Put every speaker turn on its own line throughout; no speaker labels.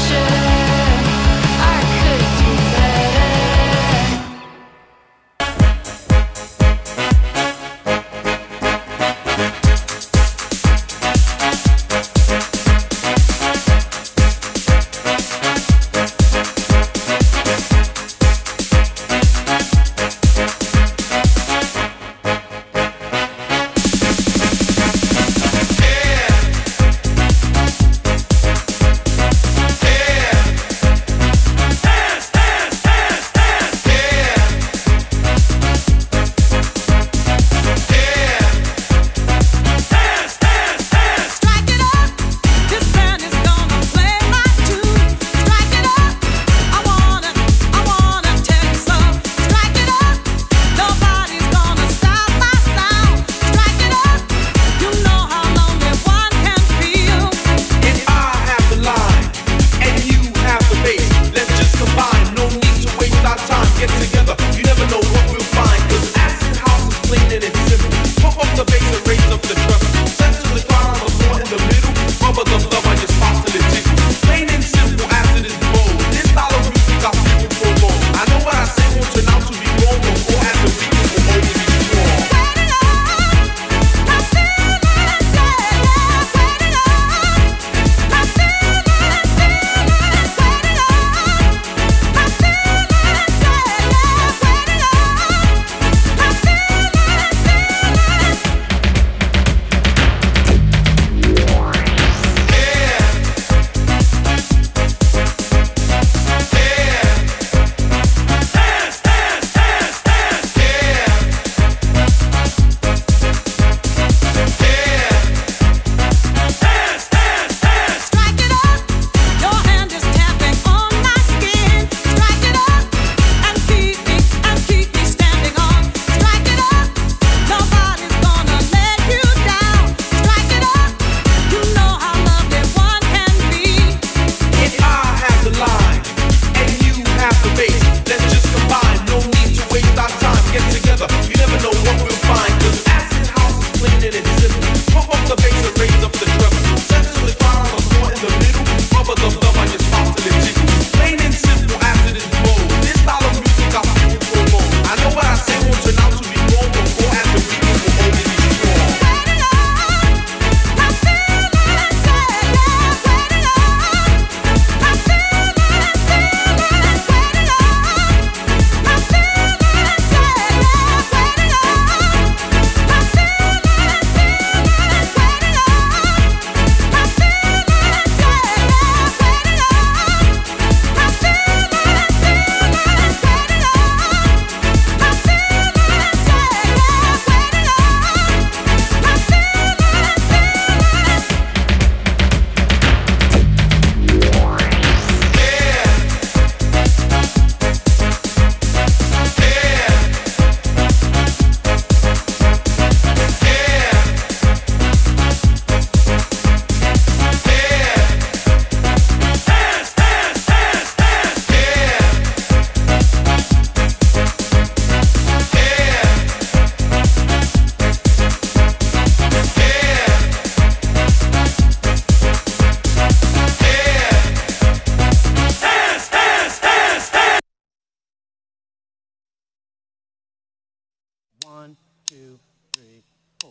1, 2, 3, 4.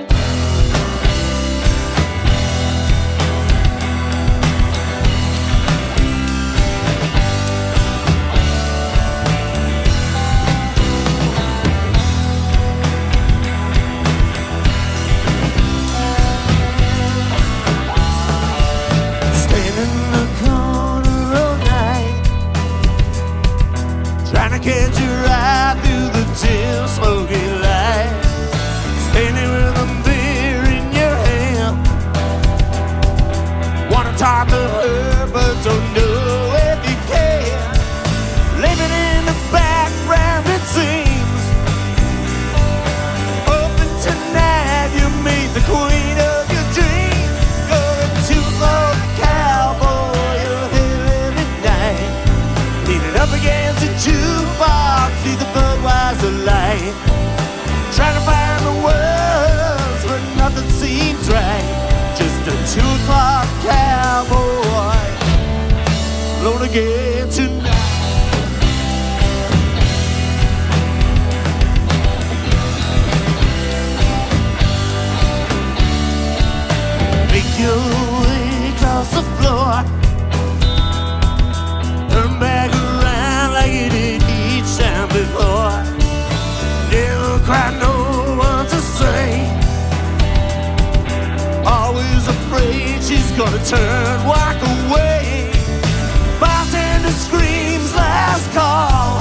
Catch your eye through the dim, smoky light. Standing with a beer in your hand. Wanna talk to her, but don't know if you can. Living in the background, it seems. Open tonight, you meet the queen of your dreams. Going to the cowboy, you're hearing at night. Leaning up against the jukebox, see the Budweiser light. Trying to find the words, but nothing seems right. Just a 2 o'clock cowboy. again tonight. Make your way across the floor, turn back around like you did each time before. Never quite know what to say, always afraid she's gonna turn, walk away. Bartender screams last call.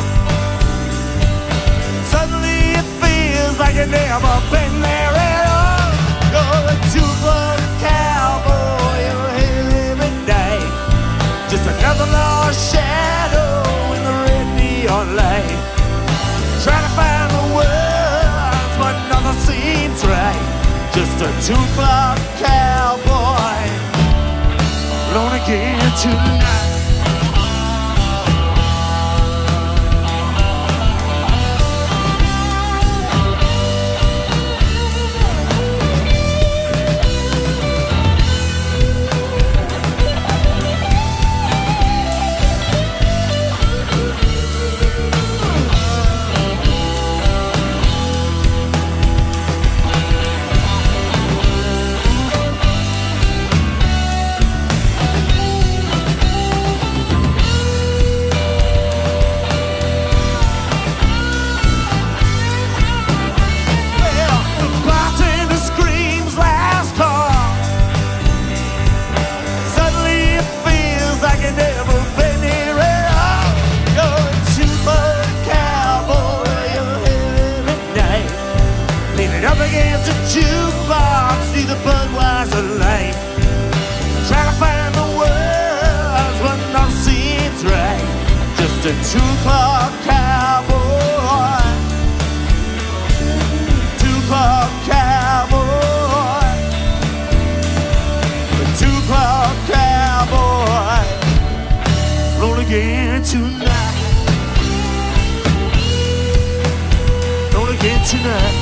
Suddenly it feels like you've never been there at all. You're a two-club cowboy, you're here every night, just another lost shadow in the red neon light. Trying to find the words, but nothing seems right. Just a two-club cowboy, alone again tonight. Jukebox, see the Budweiser light. Try to find the words, but nothing seems right. Just a two-club cowboy, two-club cowboy, a two-club cowboy, roll again tonight, roll again tonight.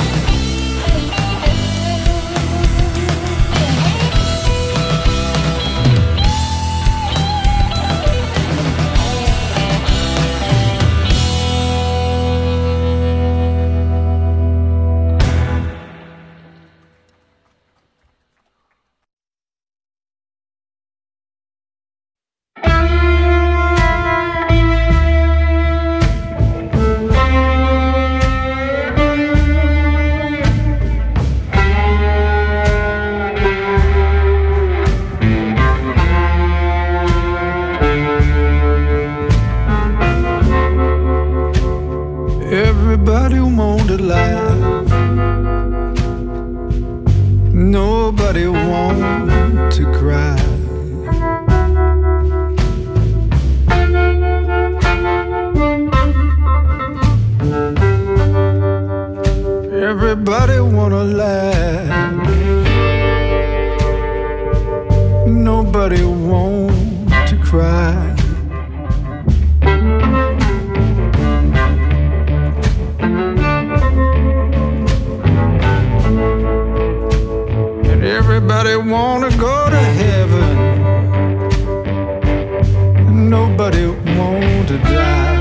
Everybody wanted life, nobody want to cry. Everybody wanna laugh, nobody want to cry. Everybody wanna go to heaven, nobody want to die.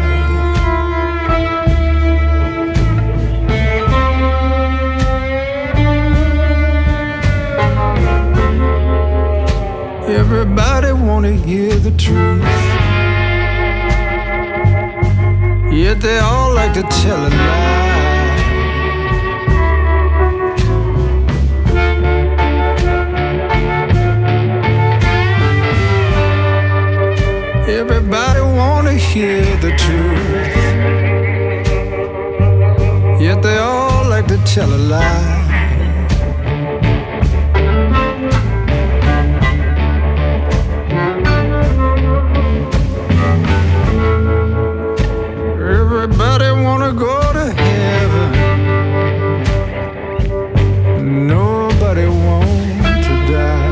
Everybody wanna hear the truth, yet they all like to tell a lie. Everybody wanna hear the truth, yet they all like to tell a lie. Everybody wanna go to heaven, nobody want to die.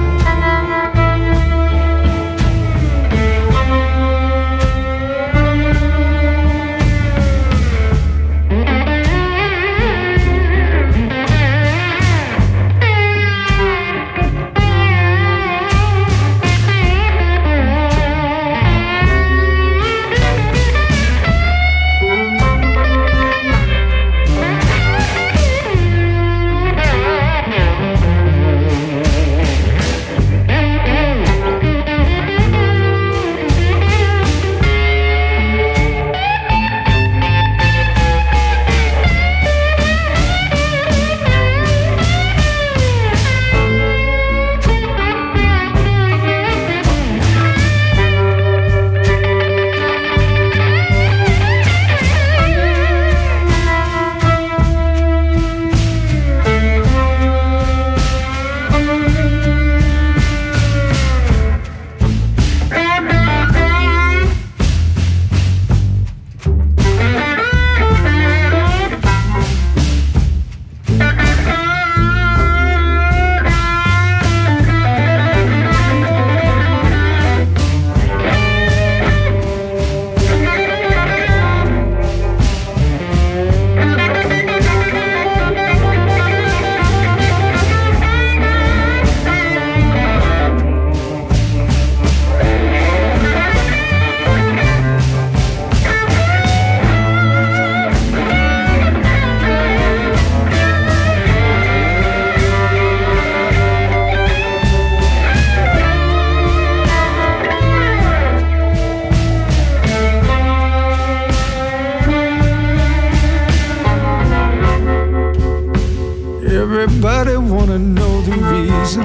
Everybody wanna know the reason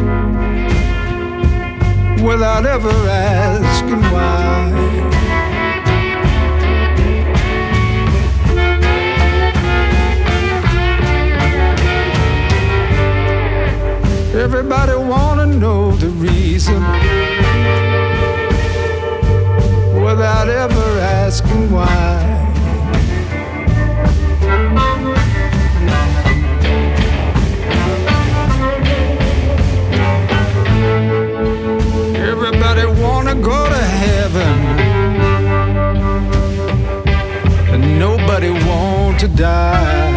without ever asking why. Everybody wanna know the reason without ever asking why. Everybody wanna go to heaven, and nobody want to die.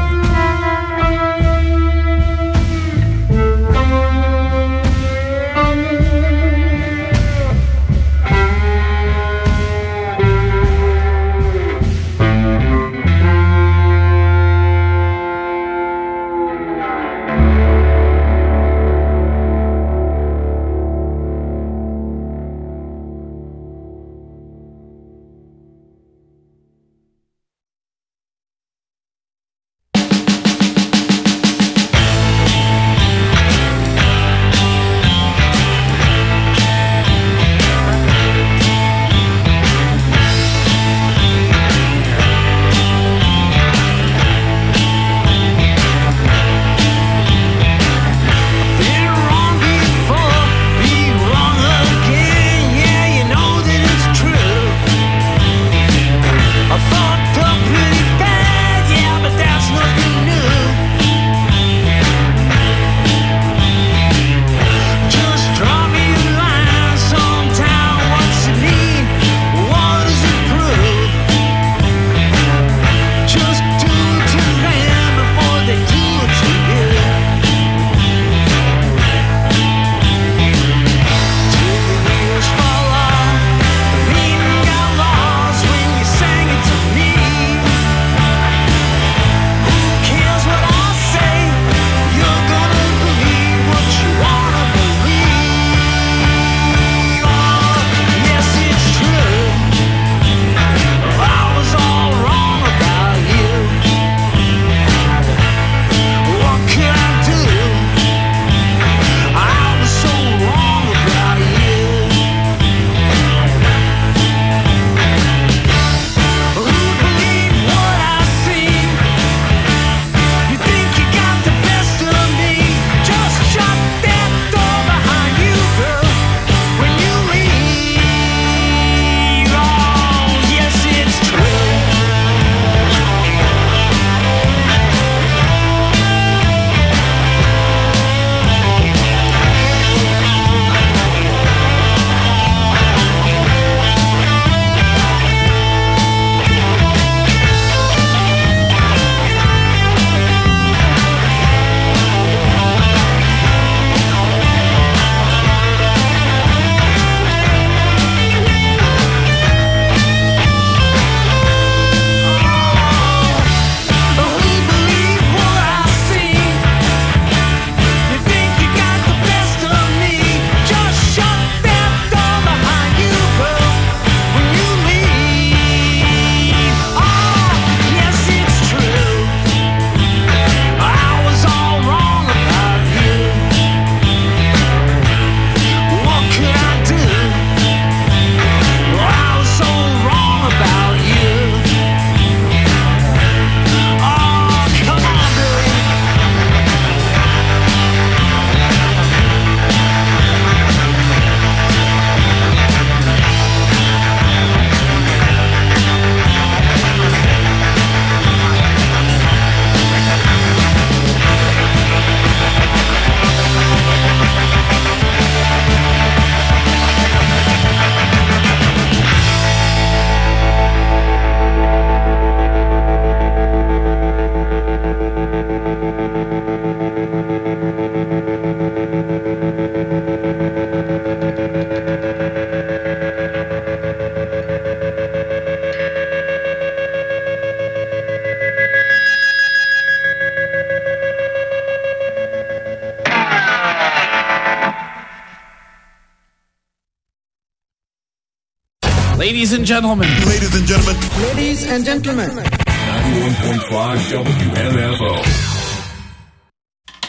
Ladies and gentlemen.
Ladies and gentlemen.
Ladies and gentlemen.
91.5 WMFO.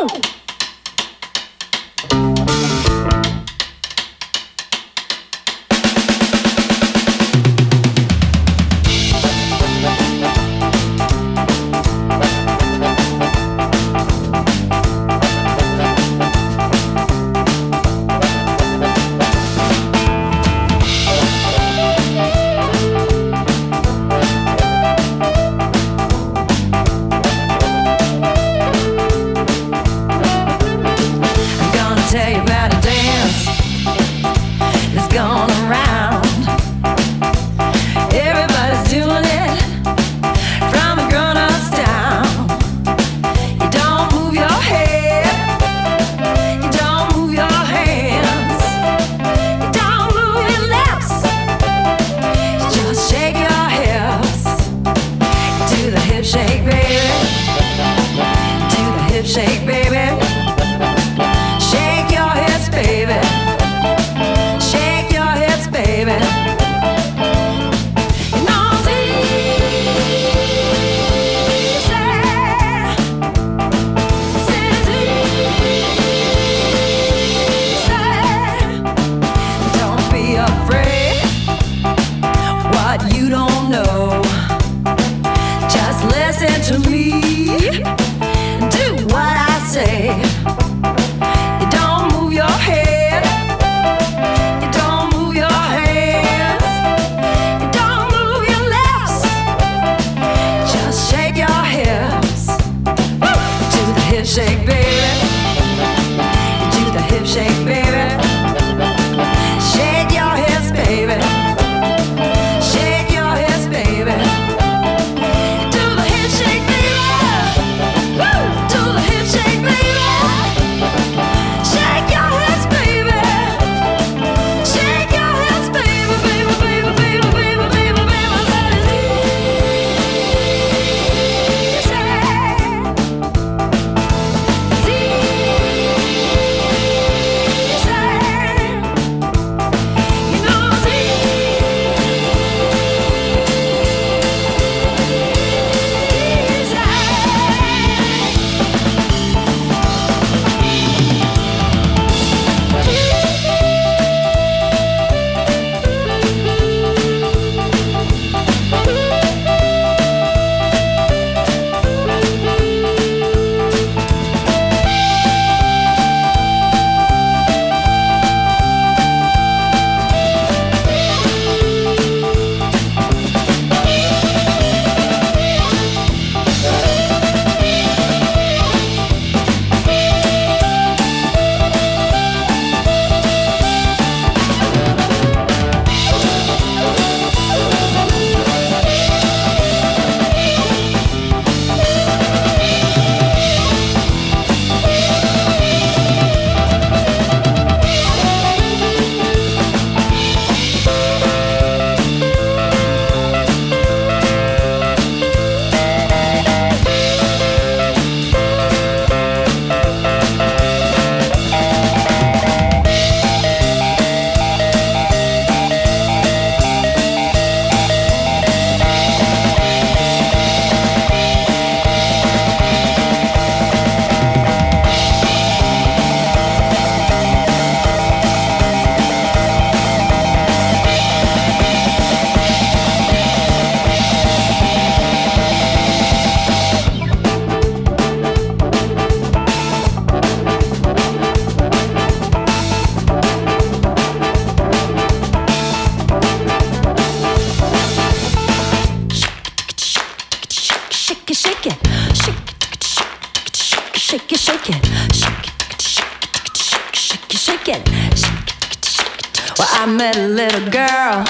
Well, I met a little girl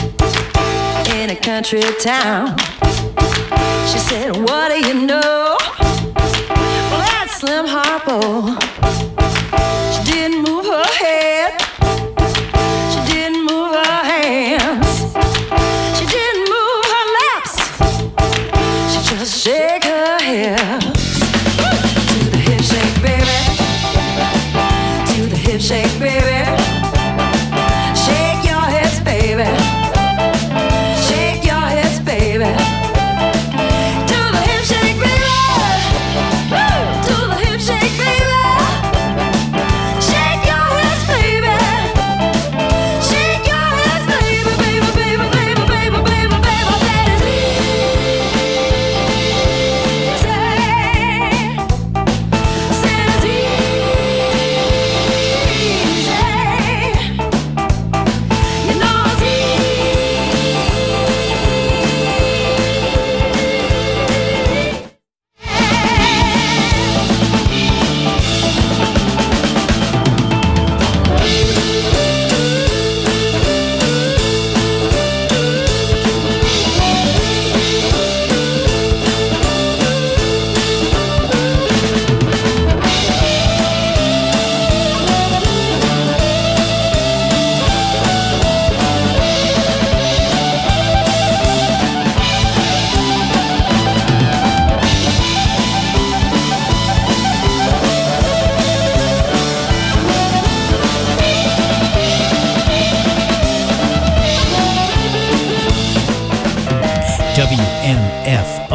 in a country town. She said, what do you know? Well, that's Slim Harpo. She didn't move her head. She didn't move her hands. She didn't move her lips. She just shake her hips. To the hip shake, baby. To the hip shake, baby. Shake your hips, baby. Shake your hips, baby. To the hip shake, baby. Woo! To the hip shake, baby.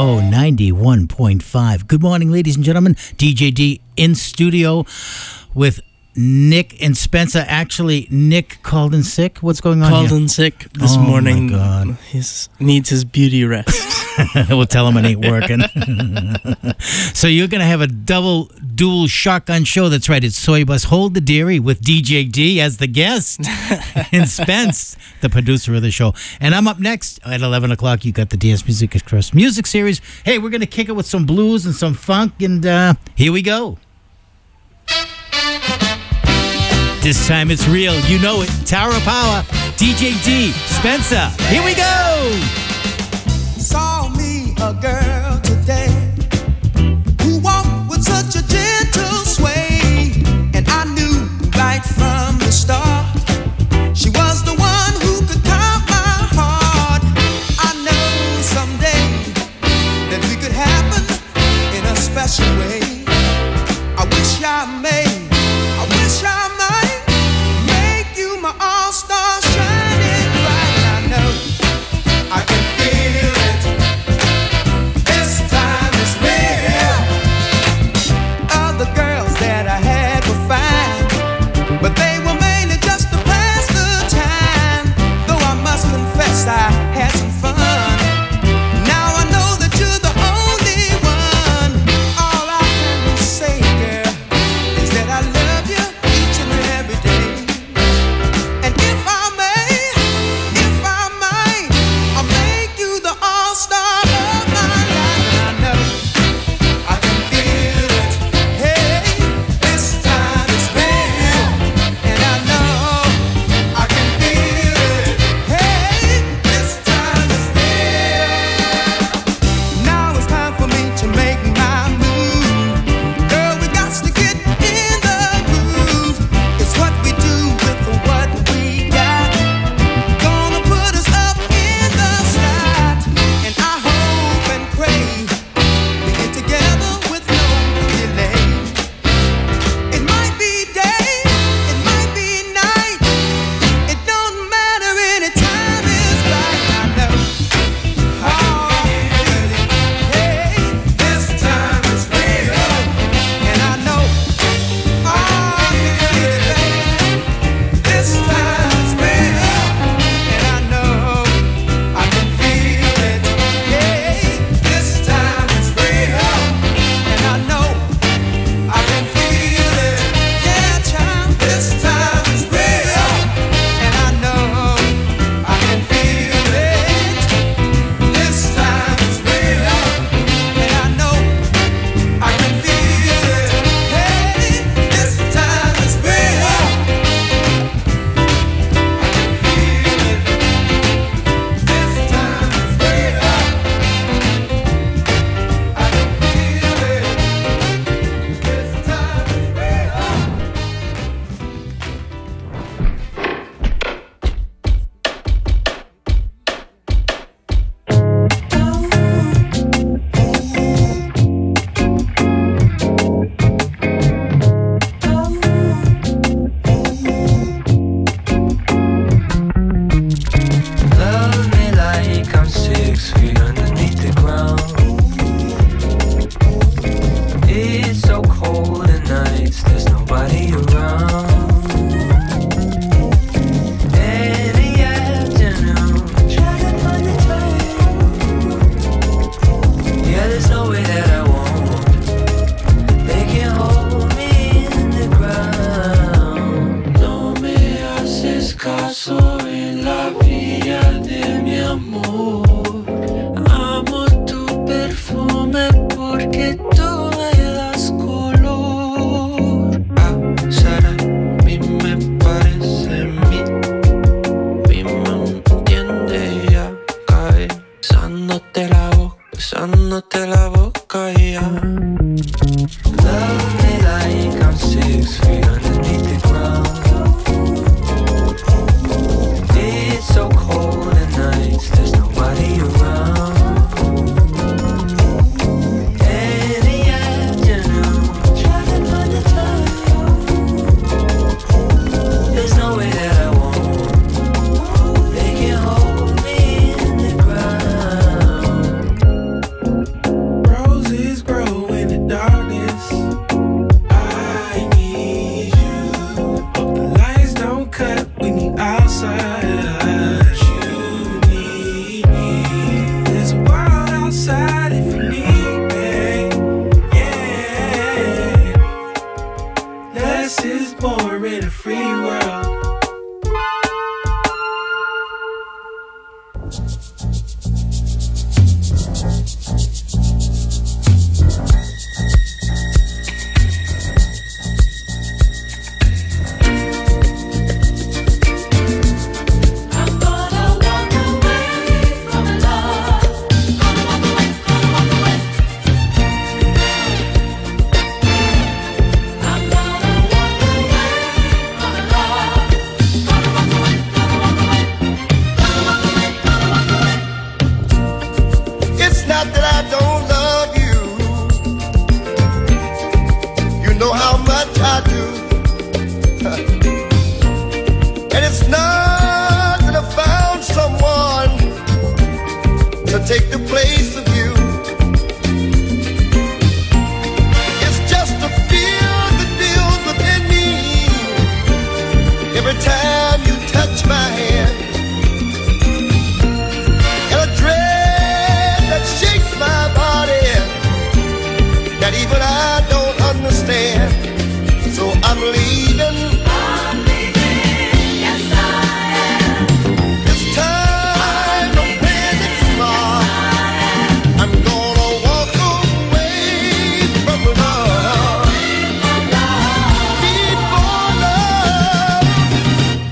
KXSO 91.5. Good morning, ladies and gentlemen. DJ D in studio with Nick and Spencer. Actually, Nick called in sick. What's going on
Called
here?
in sick this morning.
Oh, my God.
He needs his beauty rest.
We'll tell him it ain't working. So you're going to have a dual shotgun show. That's right. It's Soy Bus Hold the Dairy with DJ D as the guest. And Spence, the producer of the show. And I'm up next at 11 o'clock. You got the Dance Music Express music series. Hey, we're going to kick it with some blues and some funk. And here we go. This time it's real. You know it. Tower of Power. DJ D. Spencer. Here we go.
Saw me a girl today who walked with such a gentle sway, and I knew right from the start she was the one who could calm my heart. I know someday that we could happen in a special way. I wish I might make you my all-star, shining bright. I know I can feel it. This time it's real. Other girls that I had were fine, but they were mainly just to pass the time. Though I must confess I had some fun. Now I know that you're the only one. All I can say, girl, is that less is more in a free world. It's not that I don't love you. You know how much I do. And it's not that I found someone to take the place of you. It's just a fear that builds within me every time you touch my hand. And a dread that shakes my body that even I don't understand. So I'm leaving. Yes, I am. It's time to plan it smart. I'm gonna walk away from love. Need more love.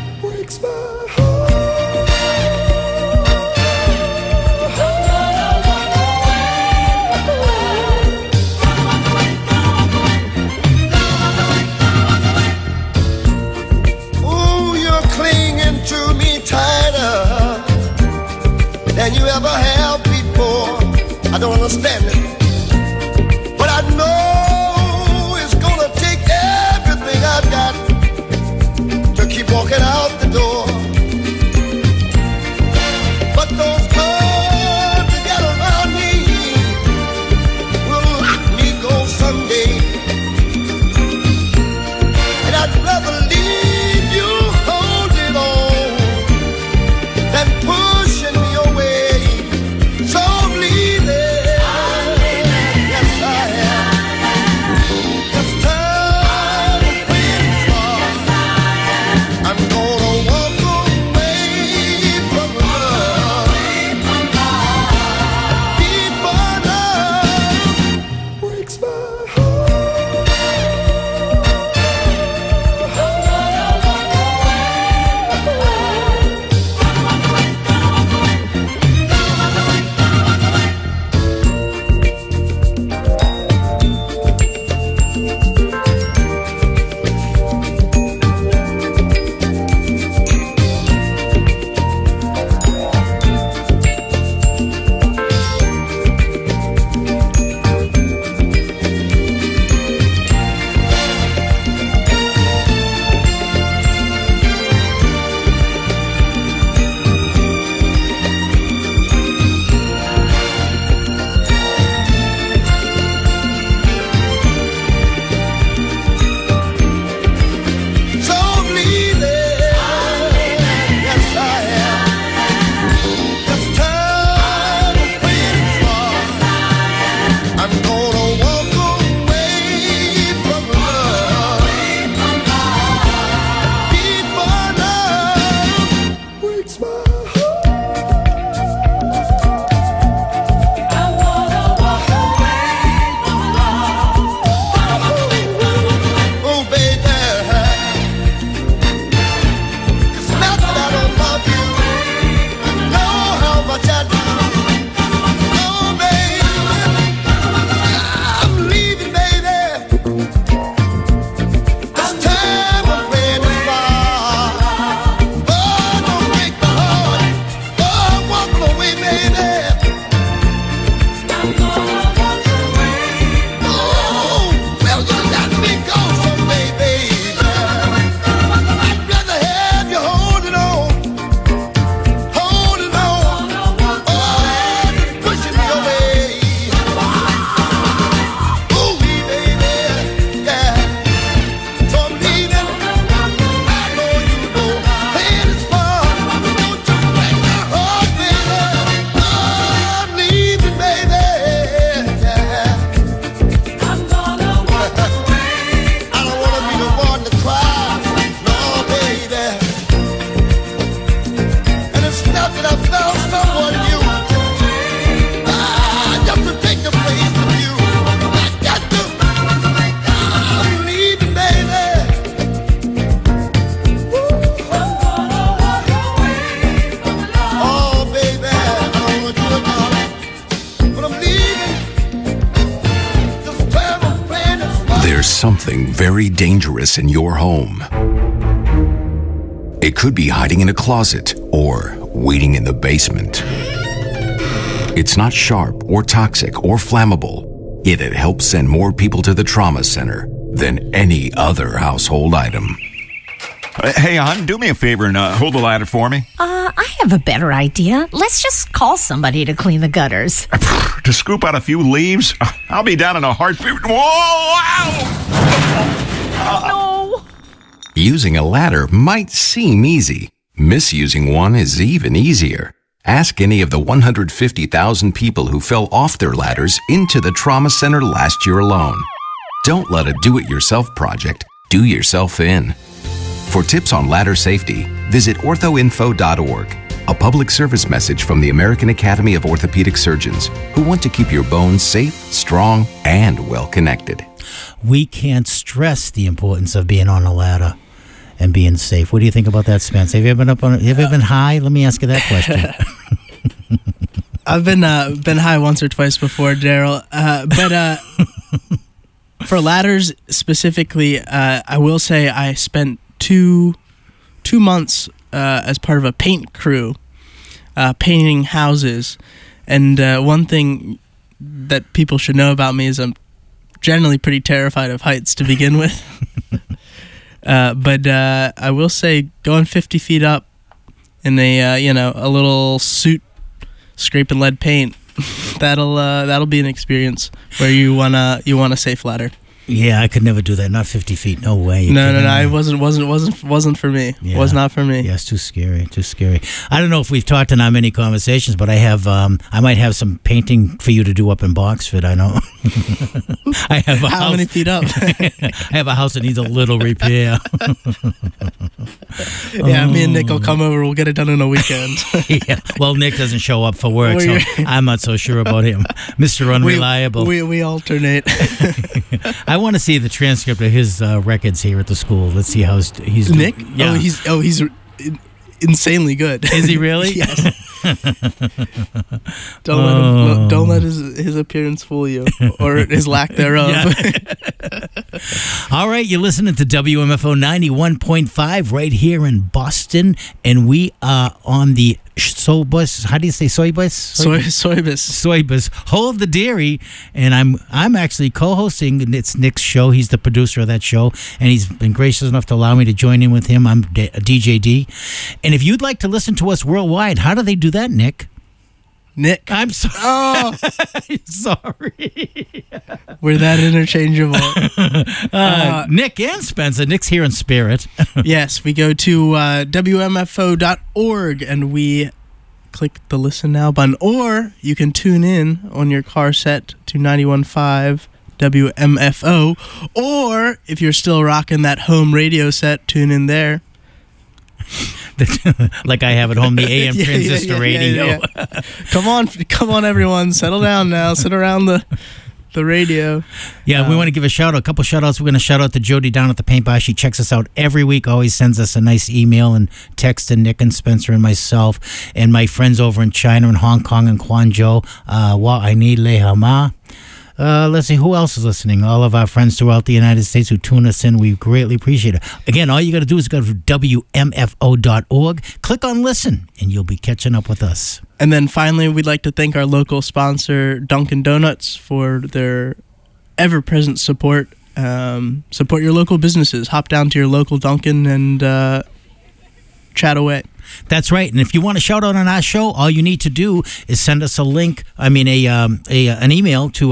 something very dangerous in your home. It could be hiding in a closet or waiting in the basement. It's not sharp or toxic or flammable, yet it helps send more people to the trauma center than any other household item.
Hey, hon, do me a favor and hold the ladder for me.
I have a better idea. Let's just call somebody to clean the gutters.
To scoop out a few leaves? I'll be down in a heartbeat. Whoa! Ow!
No!
Using a ladder might seem easy. Misusing one is even easier. Ask any of the 150,000 people who fell off their ladders into the trauma center last year alone. Don't let a do-it-yourself project do yourself in. For tips on ladder safety, visit orthoinfo.org, a public service message from the American Academy of Orthopedic Surgeons, who want to keep your bones safe, strong, and well-connected.
We can't stress the importance of being on a ladder and being safe. What do you think about that, Spence? Have you ever been have you ever been high? Let me ask you that question.
I've been high once or twice before, Daryl. But for ladders specifically, I will say I spent two months as part of a paint crew, painting houses. And one thing that people should know about me is I'm generally pretty terrified of heights to begin with. But I will say going 50 feet up in a little suit scraping lead paint, that'll be an experience where you want a safe ladder.
Yeah, I could never do that. Not 50 feet. No way.
No. It wasn't for me.
Yeah.
Was not for me.
Yeah, it's too scary. Too scary. I don't know if we've talked in our many conversations, but I have. I might have some painting for you to do up in Boxford. I know. I have a
How
house.
many feet up?
I have a house that needs a little repair.
Yeah, me and Nick will come over. We'll get it done in a weekend.
Yeah. Well, Nick doesn't show up for work, so I'm not so sure about him. Mr. Unreliable.
We alternate.
I want to see the transcript of his records here at the school. Let's see how he's
Nick.
doing. Yeah.
He's insanely good.
Is he really?
Yes. Don't let his appearance fool you, or his lack thereof.
Yeah. All right, you're listening to WMFO 91.5 right here in Boston, and we are on the soy bus. How do you say soy bus?
Soy bus.
Soy bus. Hold the Dairy, and I'm actually co-hosting. It's Nick's show. He's the producer of that show, and he's been gracious enough to allow me to join in with him. I'm DJ D, and if you'd like to listen to us worldwide, how do they do that, Nick? I'm sorry.
Oh,
sorry.
We're that interchangeable.
Nick and Spencer. Nick's here in spirit.
Yes, we go to WMFO.org and we click the Listen Now button. Or you can tune in on your car set to 91.5 WMFO. Or if you're still rocking that home radio set, tune in there.
Like I have at home, the AM transistor radio.
Yeah. Come on, everyone, settle down now. Sit around the radio.
Yeah, we want to give a couple shout outs. We're going to shout out to Jody down at the paint bar. She checks us out every week, always sends us a nice email and text to Nick and Spencer and myself and my friends over in China and Hong Kong and Guangzhou. Wa I need le hama. Let's see, who else is listening? All of our friends throughout the United States who tune us in, we greatly appreciate it. Again, all you got to do is go to WMFO.org, click on listen, and you'll be catching up with us.
And then finally, we'd like to thank our local sponsor, Dunkin' Donuts, for their ever-present support. Support your local businesses. Hop down to your local Dunkin' and chat away.
That's right. And if you want to shout out on our show, all you need to do is send us an email to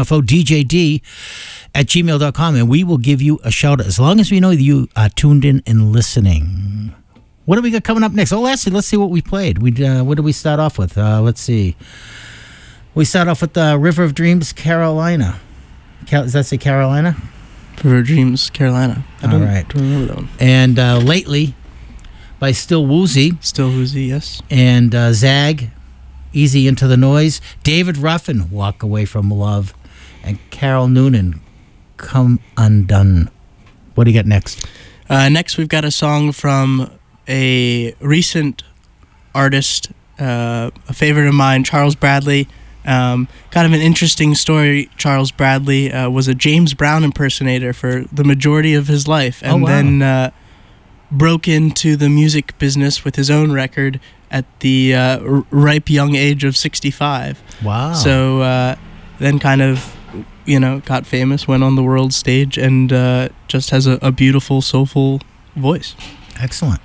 WMFODJD@gmail.com, and we will give you a shout out as long as we know you are tuned in and listening. What do we got coming up next? Oh, let's see what we played. What did we start off with? Let's see. We start off with River of Dreams, Carolina. Does that say Carolina?
River of Dreams, Carolina. I don't remember that one.
And Lately by Still Woozy.
Still Woozy, yes.
And Zag, Easy Into the Noise. David Ruffin, Walk Away From Love. And Carol Noonan, Come Undone. What do you got next?
Next, we've got a song from a recent artist, a favorite of mine, Charles Bradley. Kind of an interesting story. Charles Bradley was a James Brown impersonator for the majority of his life, and then broke into the music business with his own record at the ripe young age of 65.
Wow.
So then kind of, got famous, went on the world stage, and just has a beautiful, soulful voice.
Excellent.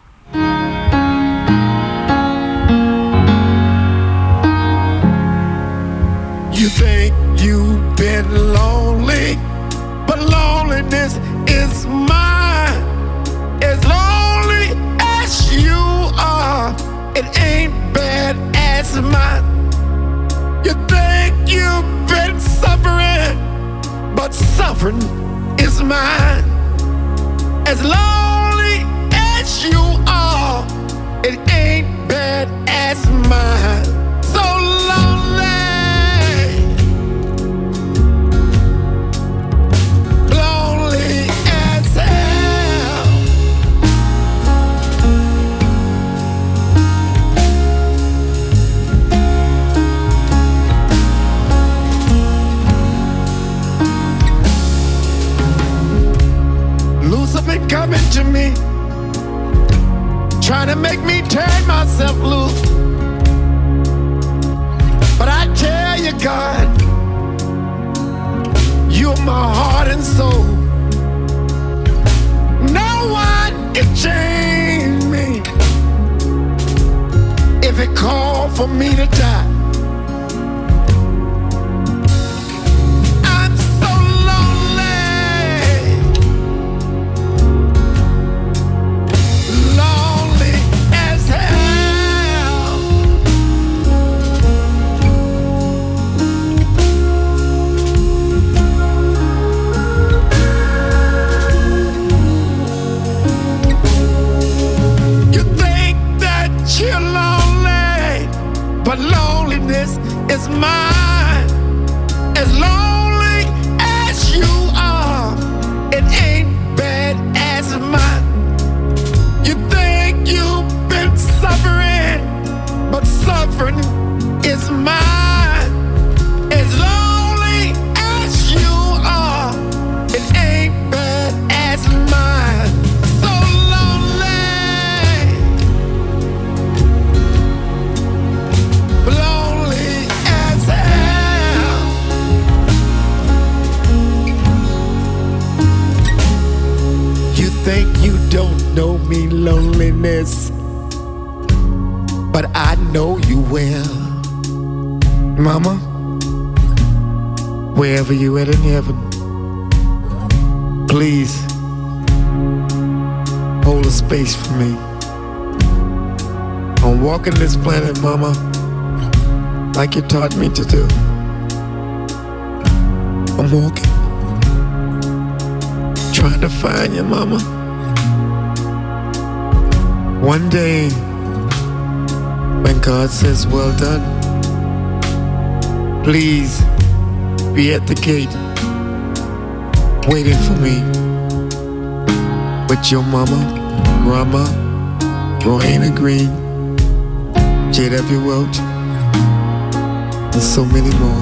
You think you've been lonely, but loneliness is mine. As lonely as you are, it ain't bad as mine. You think you've been suffering, but suffering is mine. As lonely as you are, it ain't bad as mine. So lonely, lonely as hell. Lucifer coming to me, trying to make me turn myself loose. But I tell you, God, you're my heart and soul. No one can change me. If it called for me to die, I'm so lonely, lonely as hell. You think that you're lonely, but loneliness is mine. As lonely as you are, it ain't bad as mine. You think you've been suffering, but suffering is mine. As lonely as you are, it ain't bad as mine. So lonely, lonely as hell. You think you don't know me, loneliness, but I know you well. Mama, wherever you at in heaven, please hold a space for me. I'm walking this planet, Mama, like you taught me to do. I'm walking, trying to find you, Mama. One day, when God says, well done, please be at the gate, waiting for me, with your mama, grandma, Rowena Green, J.W. Welch, and so many more.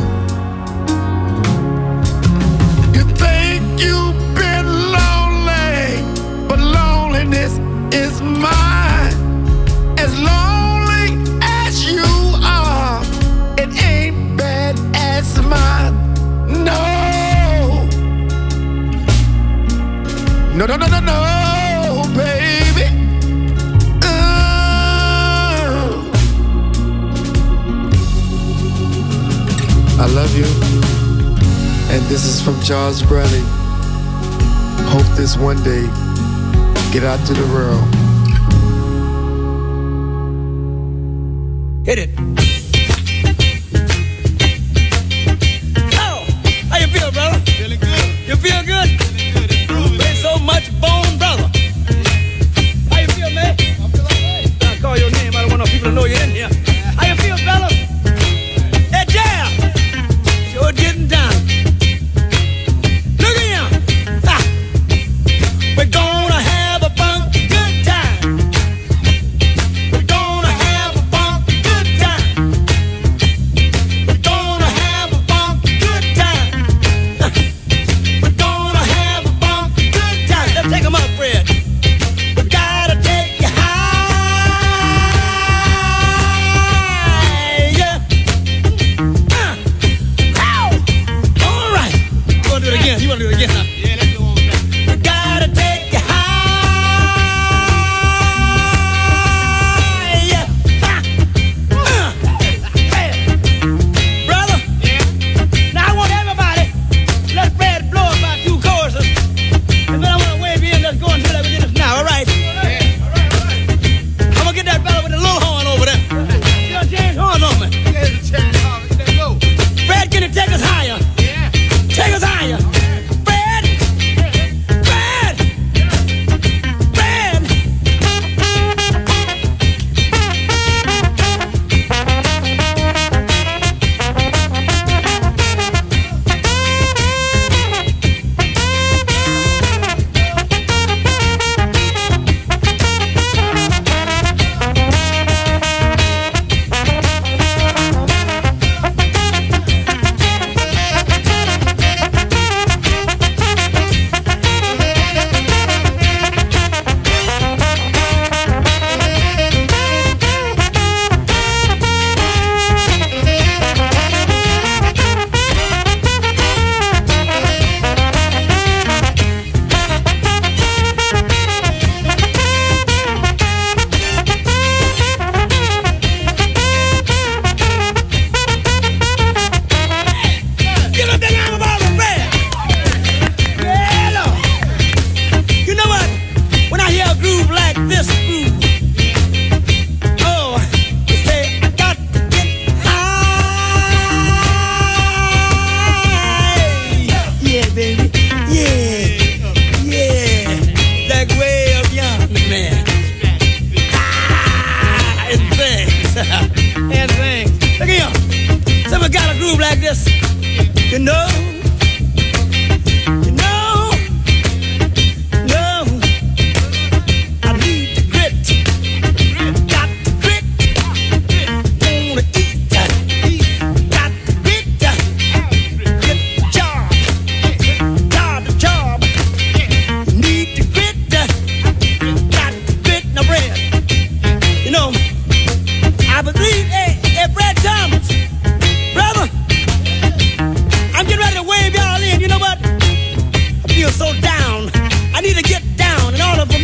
You think you've been lonely, but loneliness is mine. As lonely as you are, it ain't bad as mine. No, no, no, no, no, no, baby. I love you, and this is from Charles Bradley. Hope this one day get out to the world. Hit it.
Oh, how you feel, brother? Feeling good. You feel good? Feeling good. Improving. Play so much bone, brother. How you feel, man? I feel all right. I call your name. I don't want no people to know you're in here. How you feel, fella? Hey, Jam. Sure getting down. Look at him. Ah. We're gonna have a funky good time. We're gonna have a funky good time. We're gonna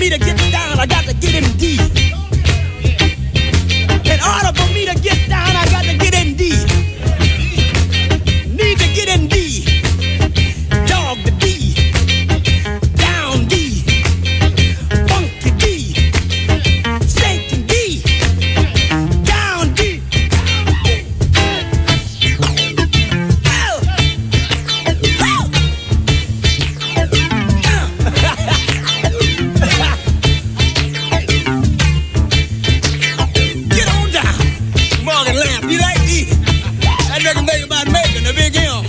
me to get down, I got to get in deep. In order for me to get down, I got to get in deep. Need to get in deep. Dog the D. Down D. Funky D. Stinking D. Down D. Get on down. Morgan Lamb, you like D? I reckon think about making a big M.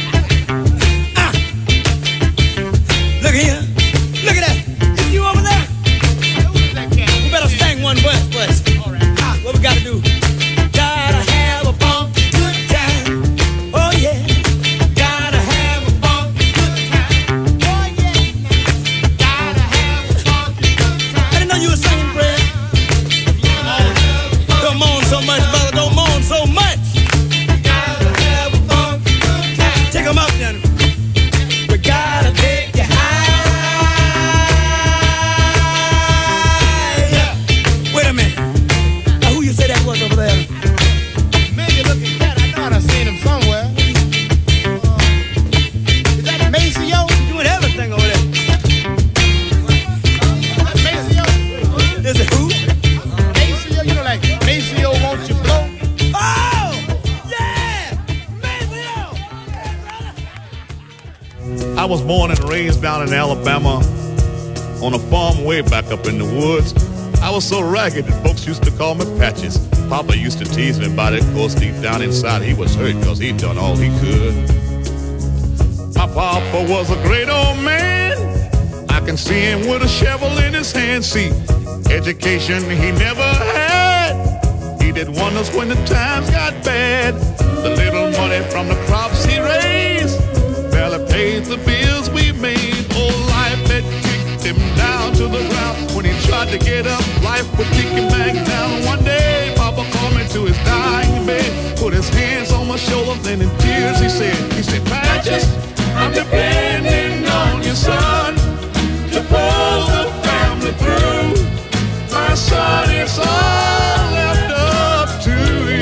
Look here. Look at that. Is you over there? We better sing one verse first. What we gotta do? Gotta have a funky good time. Oh yeah. Gotta have a funky good time. Oh yeah. Gotta have a funky good time. I didn't know you were singing, Fred. Don't moan so much, brother. Don't moan so much. Gotta have a funky good time. Take 'em up then. We gotta take you high. Wait a minute. Now who you say that was over there?
Maybe looking cat. I know I've seen him somewhere. Is that Maceo?
Doing everything over there.
Maceo?
Is it who?
Maceo? You know, like Maceo, won't you blow?
Oh! Yeah! Maceo!
I was born and raised down in Alabama on a farm way back up in the woods. I was so ragged that folks used to call me Patches. Papa used to tease me about it. Of course, deep down inside, he was hurt because he'd done all he could. My papa was a great old man. I can see him with a shovel in his hand. See, education he never had. He did wonders when the times got bad. The little money from the crops he raised barely paid the bills we made. Oh, life had kicked him down to the ground. When he tried to get up, life would kick him back down. One day, Papa called me to his dying bed, put his hands on my shoulder, then in tears he said, Patches, I'm depending on you, son, to pull the family through. My son, it's all left up to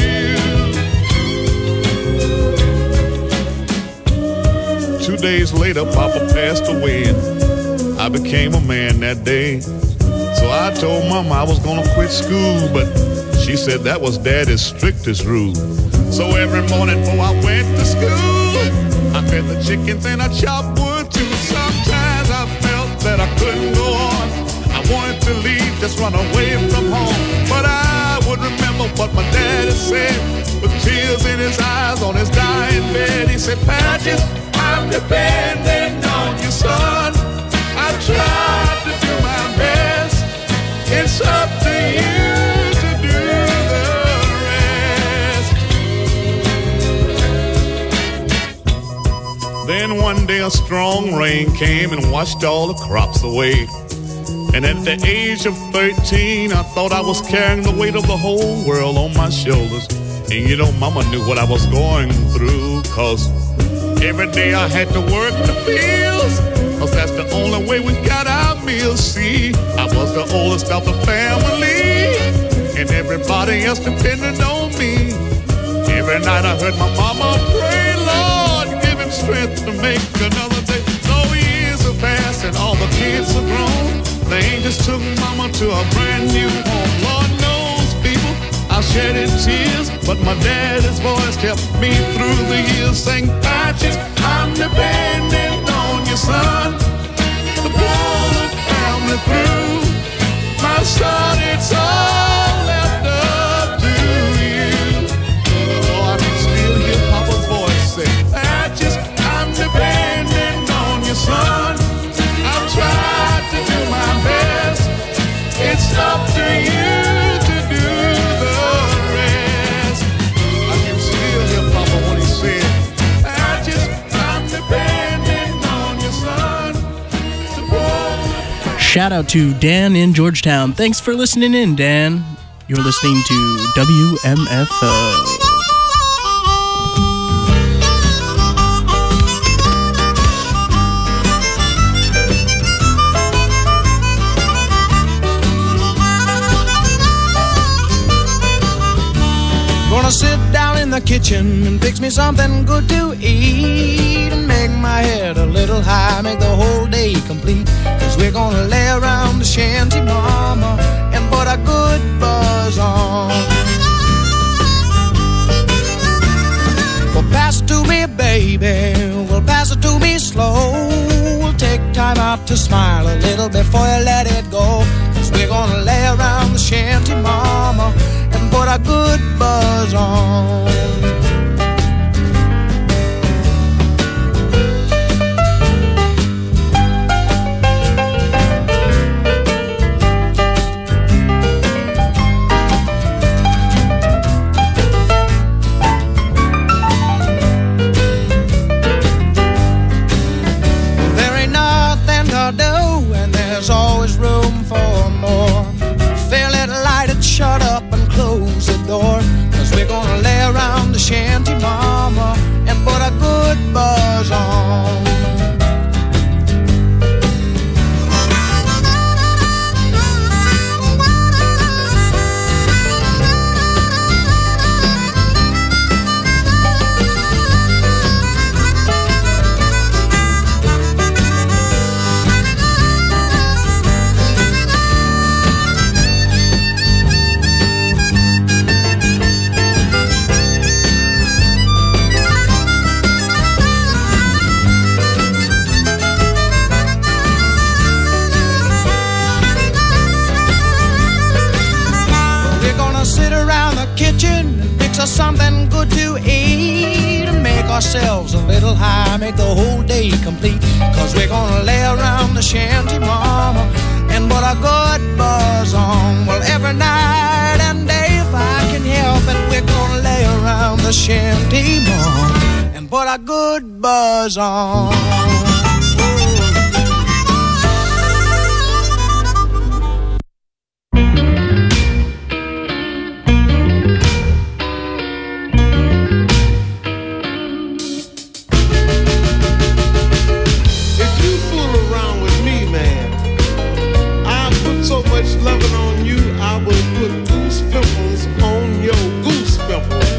you. 2 days later, Papa passed away, and I became a man that day. So I told Mama I was gonna quit school, but she said that was Daddy's strictest rule. So every morning before I went to school, I fed the chickens and I chopped wood too. Sometimes I felt that I couldn't go on. I wanted to leave, just run away from home. But I would remember what my daddy said, with tears in his eyes on his dying bed. He said, Patches, I'm depending on you, son. I tried to do my best. It's up to you to do the rest. Then one day a strong rain came and washed all the crops away. And at the age of 13, I thought I was carrying the weight of the whole world on my shoulders. And you know, Mama knew what I was going through, 'cause every day I had to work the fields, 'cause that's the only way we got our meals. See, I was the oldest of the family, and everybody else depended on me. Every night I heard my mama pray, Lord, give him strength to make another day. So years have passed and all the kids are grown. They just took Mama to a brand new home. Lord knows, people, I shedded tears, but my daddy's voice kept me through the years, saying, Patches, I'm depending on you, son, to pull the family through. My son, it's all left up to you. Oh, I can still hear Papa's voice say, Patches, I'm depending on you, son. I've tried to do my best. It's up to you to do the rest. I can still hear Papa when he said, Patches, I'm depending on you, son.
Shout out to Dan in Georgetown. Thanks for listening in, Dan. You're listening to WMFO.
the kitchen and fix me something good to eat and make my head a little high, make the whole day complete. 'Cause we're gonna lay around the shanty, mama, and put a good buzz on. Well, pass it to me, baby, well, pass it to me slow. We'll take time out to smile a little before you let it go. 'Cause we're gonna lay around the shanty, mama, and put a good buzz on. There ain't nothing to do, and there's always room for more. Fill it, light it, shut up and close the door. 'Cause we're gonna lay around the shanty, mama, and put a good buzz on. Sit around the kitchen and fix us something good to eat and make ourselves a little high, make the whole day complete. 'Cause we're gonna lay around the shanty, mama, and put a good buzz on. Well, every night and day, if I can help it, we're gonna lay around the shanty, mama, and put a good buzz on.
So much loving on you, I will put goose pimples on your goose pimples.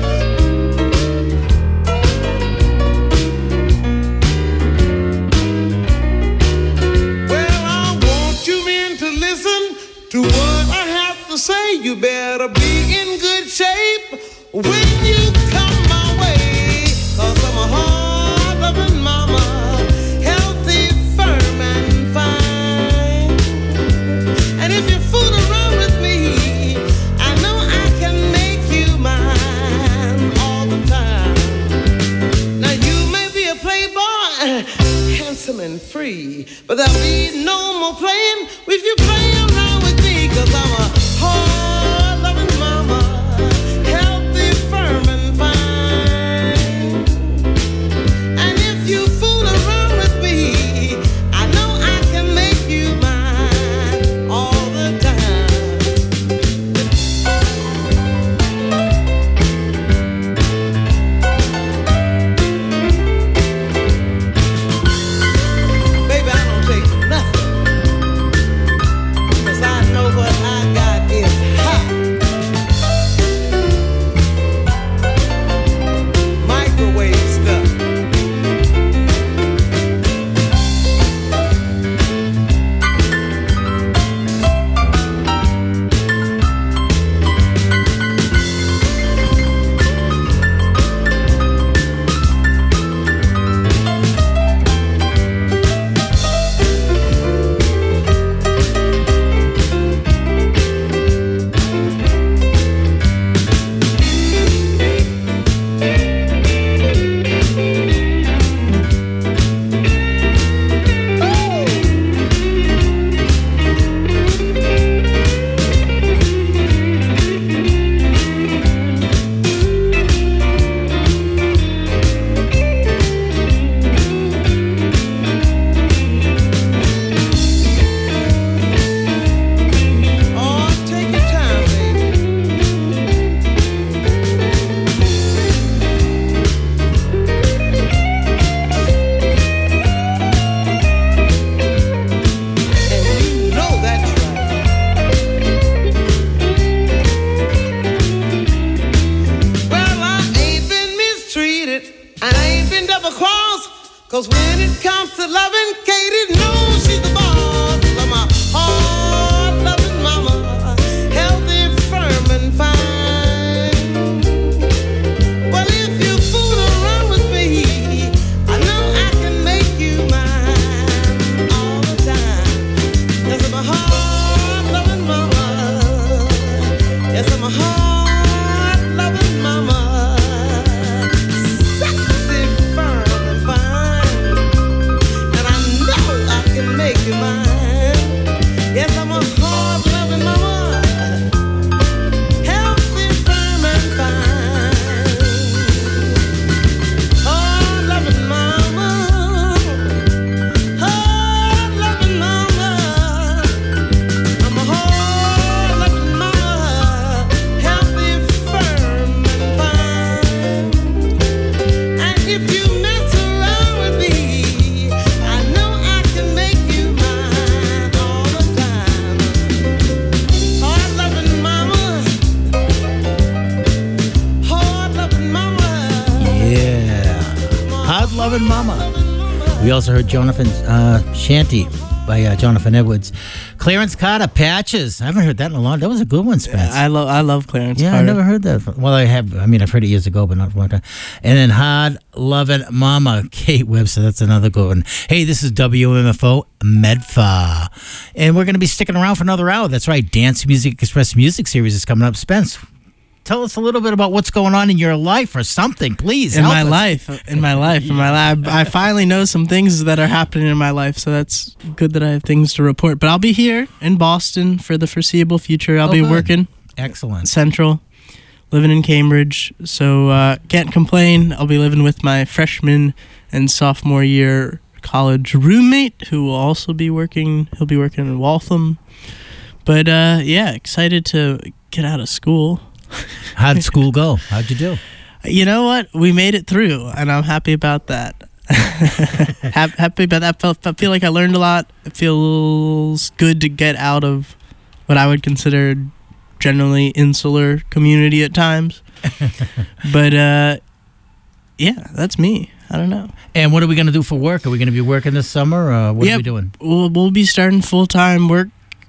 Well, I want you men to listen to what I have to say. You better be in good shape when you come my way. 'Cause I'm a hard-loving mama, healthy, firm, and fine. And if you fool around with me, I know I can make you mine all the time. Now you may be a playboy, handsome and free, but there'll be no more playing if you play around with me. 'Cause I'm a hard-loving mama, healthy, firm, and fine. And if you fool around with me, I know I can make you mine all the time. Baby, I don't take nothing
and Mama. We also heard Jonathan's Shanty by Jonathan Edwards. Clarence Carter, Patches. I haven't heard that in a long time. That was a good one, Spence.
I love Clarence
Yeah,
Carter.
I never heard that. Well, I have. I mean, I've heard it years ago, but not for a long time. And then Hard Lovin' Mama, Kate Webster. That's another good one. Hey, this is WMFO Medfa. And we're going to be sticking around for another hour. That's right. Dance Music Express Music Series is coming up. Spence, tell us a little bit about what's going on in your life or something, please.
In my life. I finally know some things that are happening in my life, so that's good that I have things to report. But I'll be here in Boston for the foreseeable future. I'll be
good.
working.
Excellent.
Central, living in Cambridge, so can't complain. I'll be living with my freshman and sophomore year college roommate, who will also be working. He'll be working in Waltham. But yeah, excited to get out of school.
How'd school go? How'd you do?
You know what? We made it through, and I'm happy about that. Happy about that. I feel like I learned a lot. It feels good to get out of what I would consider generally insular community at times. But yeah, that's me. I don't know.
And what are we going to do for work? Are we going to be working this summer? Or what are we doing?
We'll be starting full-time work